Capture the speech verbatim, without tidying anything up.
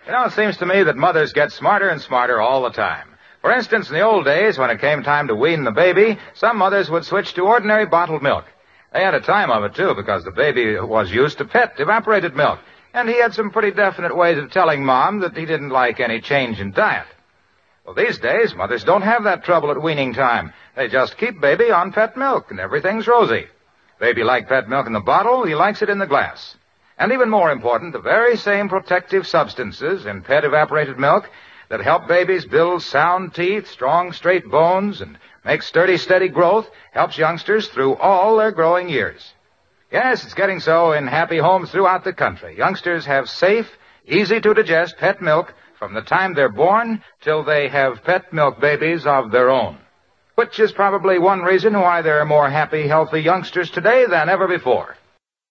You know, it seems to me that mothers get smarter and smarter all the time. For instance, in the old days, when it came time to wean the baby, some mothers would switch to ordinary bottled milk. They had a time of it, too, because the baby was used to pet evaporated milk. And he had some pretty definite ways of telling Mom that he didn't like any change in diet. Well, these days, mothers don't have that trouble at weaning time. They just keep baby on pet milk, and everything's rosy. Baby liked pet milk in the bottle, he likes it in the glass. And even more important, the very same protective substances in pet evaporated milk that help babies build sound teeth, strong, straight bones, and make sturdy, steady growth helps youngsters through all their growing years. Yes, it's getting so in happy homes throughout the country. Youngsters have safe, easy-to-digest pet milk from the time they're born till they have pet milk babies of their own, which is probably one reason why there are more happy, healthy youngsters today than ever before.